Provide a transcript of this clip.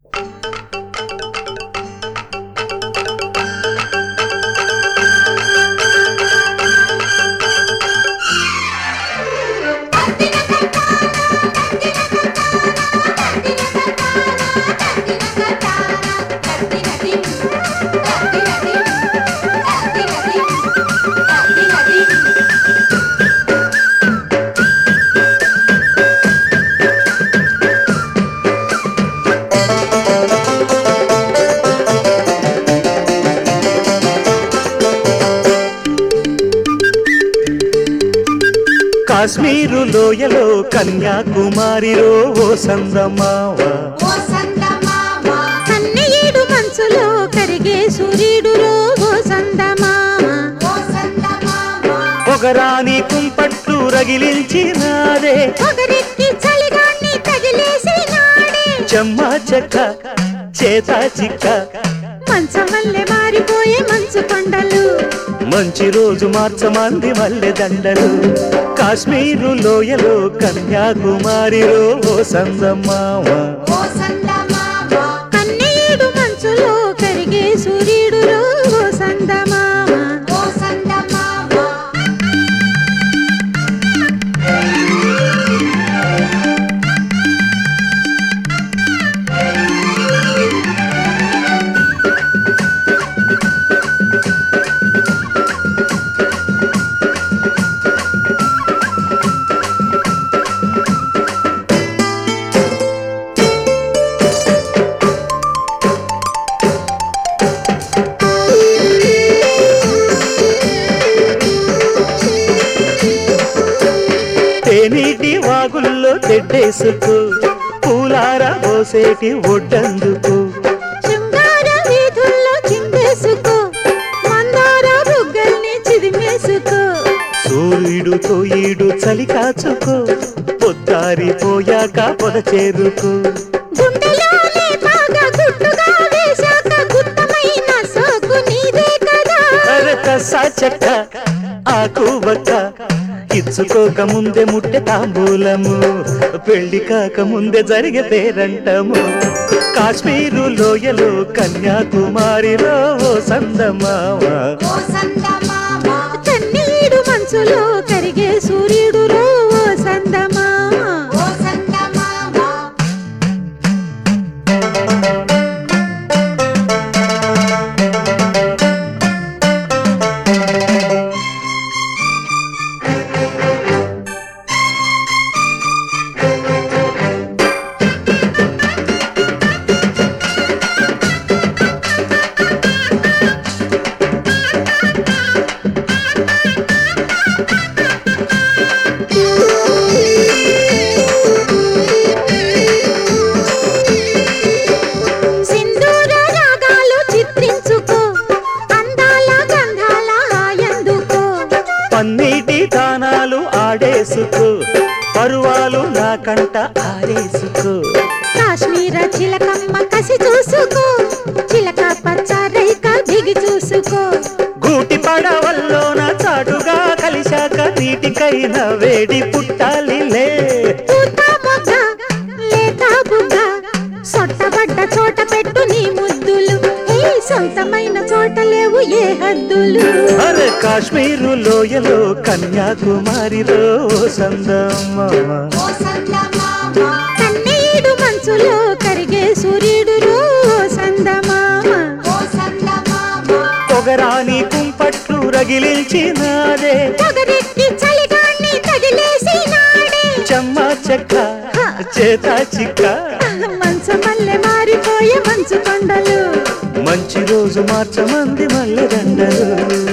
కాశ్మీరు లోయలో కన్యాకుమారిలో ఓ సందమావ కన్నయ్యేడు మంచులో కరిగే సూర్యుడులో ఓ సందమామ పొగరాని కుంపట్లు రగిలించినారే పొగరెక్కి చలిగాన్ని తగిలేసినాడే చెమ్మా చెక్క చేతా చిక్క మంచమల్లె మారిపోయే మంచు కొండలు మంచి రోజు మార్చమంది మల్లె దండలు కాశ్మీరు లోయలో కన్యాకుమారిలో ఓ సందమావ కన్నయ్యేడు మంచులో కరిగే సూర్యుడులో ఓ సందమామ తేనీటి వాగుల్లో తెడ్డేసుకు పూలార పోసేటి ఒడ్డందుకు శృంగార వీధుల్లో చిందేసుకో మందార బుగ్గల్ని చిదిమేసుకో సూర్యుడుతో ఈడు చలి కాచుకో పొద్దారిపోయాక పొద చేరుకో గుండెలోనే బాగా గుట్టుగా వేశాక గుత్తమైన సోకు నీదే కదా అరకసా చెక్క ఆకు బక్క ఇచ్చుకోక ముందే ముట్టె తాంబూలము పెళ్లి కాక ముందే జరిగే పేరంటము కాశ్మీరు లోయలో కన్యాకుమారిలో ఓ సందమావ కన్నీడు మంచులో కరిగే సూర్యుడులో ఓ సందమామ సింధూర రాగాలు చిత్రించుకో అందాల గంధాల హాయందుకో పన్నీటి తానాలు ఆడేసుకో పరువాలు నా కంట ఆరేసుకో కాశ్మీర చిలకమ్మ కసి చూసుకో చిలక పచ్చ రైక దిగి చూసుకో గూటి పడవల్లోన చాటుగా కలిశాక నీటికైన వేడి పుట్టాలిలే పూత మొగ్గ లేత బుగ్గ సొట్టబడ్డ చోట పెట్టు నీ ముద్దులు ఏ సొంతమైన చోట లేవు ఏ హద్దులు అరే కాశ్మీరు లోయలో కన్యాకుమారిలో ఓ సందమావ కన్నీడు మంచులో కరిగే సూర్యుడులో ఓ సందమామ పొగరాని కుంపట్లు రగిలించినారే పొగరెక్కి చలిగాన్ని తగిలేసినాడే చెమ్మా చెక్క చేతా చిక్క మంచమల్లె మారిపోయే మంచు కొండలు మంచి రోజు మార్చమంది మల్లె దండలు